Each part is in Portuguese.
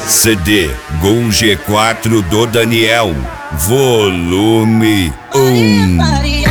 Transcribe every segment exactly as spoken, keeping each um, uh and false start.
C D Gol G quatro do Daniel, volume um.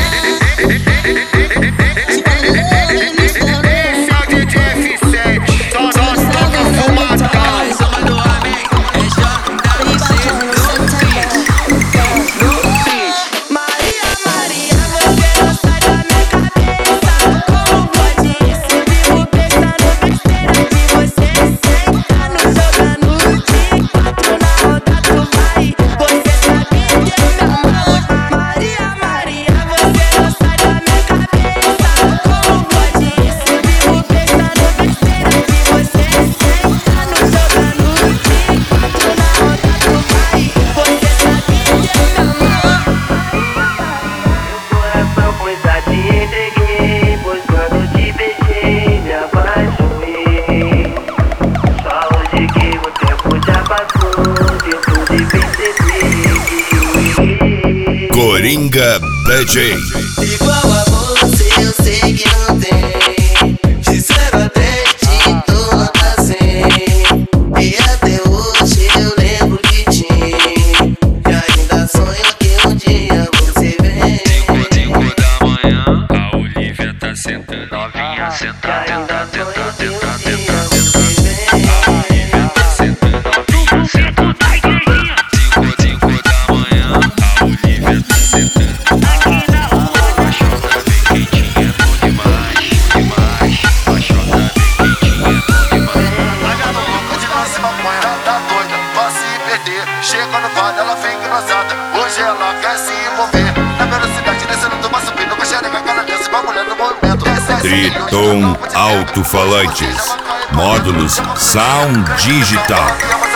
Coringa D J. Igual a você eu sei que não tem. De zero a dez te dou nota cem. E até hoje eu lembro de ti. E ainda sonho que um dia você vem. Cinco, cinco da manhã, a Olivia tá sentando. Novinha senta, tenta, tenta, tenta, tenta, tenta. A Olivia tá sentando, novinha senta. Cinco, cinco da manhã, a Olivia tá sentando. Aqui na rua, a chota bem quentinha, bom demais, demais. A chota bem quentinha, bom demais. Larga no louco de nossa maconha, ela tá doida, vai se perder. Chega no vale, ela vem engrossada. Hoje ela quer se envolver. Na velocidade, descendo do maço, subindo com a xereca, aquela dança, com a mulher no movimento. Triton Alto-Falantes, módulos Sound Digital.